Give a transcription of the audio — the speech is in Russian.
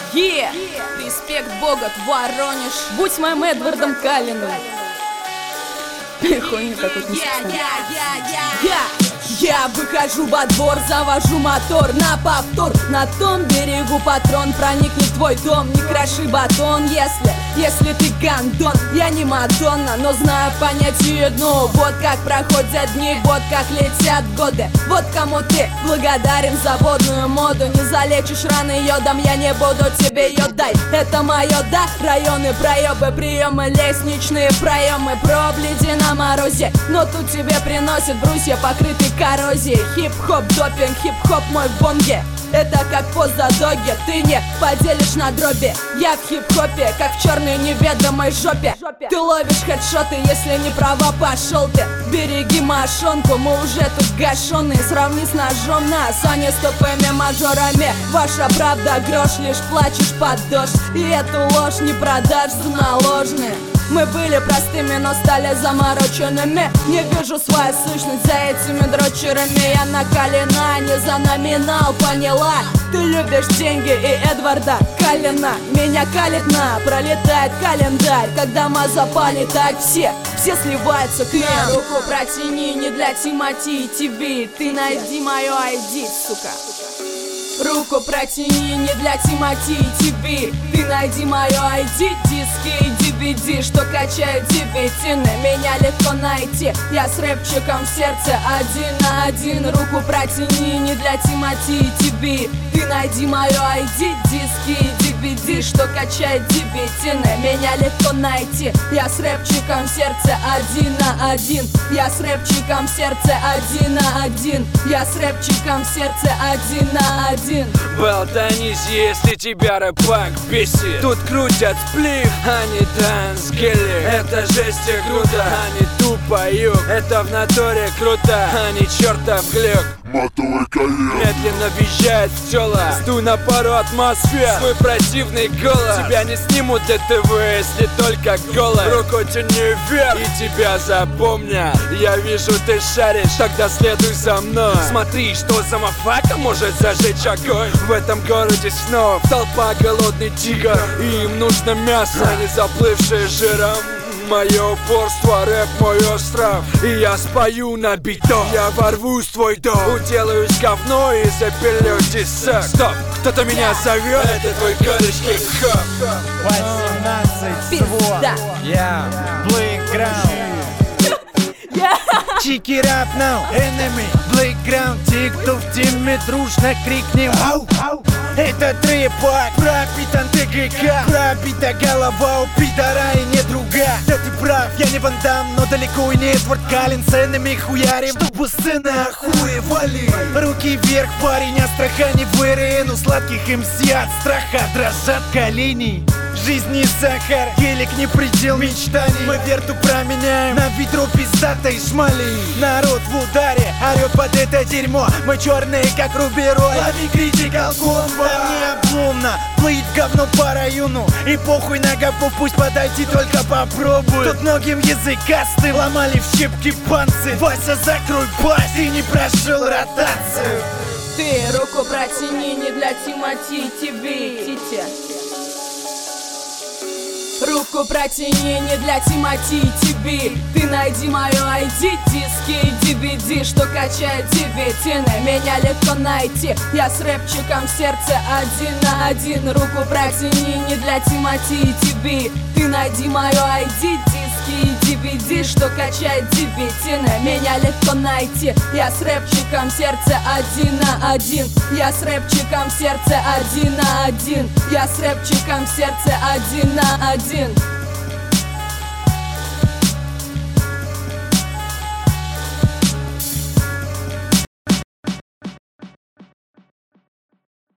Респект Богат, Воронеж. Будь моим Эдвардом Калиным. Хуйня такой не Я выхожу во двор, завожу мотор на повтор. На том берегу патрон проникнет в твой дом. Не кроши батон, если ты гандон. Я не Мадонна, но знаю понятие дно. Вот как проходят дни, вот как летят годы. Вот кому ты благодарен за водную моду. Не залечишь раны йодом, я не буду тебе йод дай. Это мое, да, районы, проебы, приемы, лестничные проемы, пробледи на морозе. Но тут тебе приносят брусья, покрытые коррозией. Хип-хоп, допинг, хип-хоп мой в бонге. Это как пост за доги, ты не поделишь на дроби. Я в хип-хопе, как в черной неведомой жопе. Ты ловишь хедшоты, если не права, пошел ты. Береги мошонку, мы уже тут гашеные. Сравни с ножом нас, а не с тупыми мажорами. Ваша правда грош, лишь плачешь под дождь. И эту ложь не продашь за наложные. Мы были простыми, но стали замороченными. Не вижу свою сущность за этими дрочерами. Я накалена, не за номинал, поняла? Ты любишь деньги и Эдварда Калина. Меня калит на, пролетает календарь. Когда мы запали, так все сливаются к нам. Руку протяни, не для Тимати и тебе. Ты найди мое ID, сука. Руку протяни, не для Тимати и тебе. Ты найди мое ID, диски и DVD, что качают дебетины. Меня легко найти, я с рэпчиком в сердце один на один. Руку протяни, не для Тимати и тебе. Ты найди мое ID, диски и DVD, что качает дебетины. Меня легко найти, я с рэпчиком в сердце один на один. Я с рэпчиком в сердце один на один. Я с рэпчиком в сердце один на один. Болтанись, если тебя рэп-панк бесит. Тут крутят сплив, а не танцгели. Это жесть и круто, а не тупо юг. Это в натуре круто, а не чертов глюк. Мотовый колен Медленно въезжает в тела. Стуй на пару атмосфер, свой противный голос. Тебя не снимут для ТВ, если только голос. Руку тяни вверх и тебя запомнят. Я вижу, ты шаришь, тогда следуй за мной. Смотри, что за мафака может зажечь огонь. В этом городе снов толпа голодный тигр. И им нужно мясо, а не заплывшее жиром. Мое упорство, рэп мой остров. И я спою на биток. Я ворвусь в твой дом, уделаюсь говно и запилю десерт. Стоп, кто-то меня зовет. Это твой кореш хип-хоп. 18 свод. Я Playground. Чики рап now, enemy, Playground. Те, кто в теме, дружно крикнем ау, ау. Это трэп-пак, пропитан ТГК. Пробита голова у пидора и не друга. Да ты прав, я не Ван Дам, но далеко и не Эдвард Калин. С энеми хуярим, чтобы сцена охуевали. Руки вверх, парень, Астрахани в РН. У сладких МС от страха дрожат колени. Жизнь не сахар, гелик не предел мечтаний. Мы верту променяем на ведро пиздатой шмали. Народ в ударе, орёт под это дерьмо. Мы черные, как руберой. Лови критикал комбо. Да мне обломно, плыть говно по району. И похуй на говно, пусть подойти, только попробуй. Тут многим языкастым ломали в щепки панцирь. Вася, закрой бас, ты не прошел ротацию. Ты руку протяни, не для Тимати и тебе. Тите. Руку протяни, не для Тимати и тебе. Ты найди мое ID, диски и DVD, что качает дебетины. Меня легко найти, я с рэпчиком в сердце один на один. Руку протяни, не для Тимати и тебе. Ты найди мое ID, диски и DVD, что качает дебетины. Меня легко найти, я с рэпчиком в сердце один на один. Я с рэпчиком в сердце один на один. Я с рэпчиком в сердце один на один.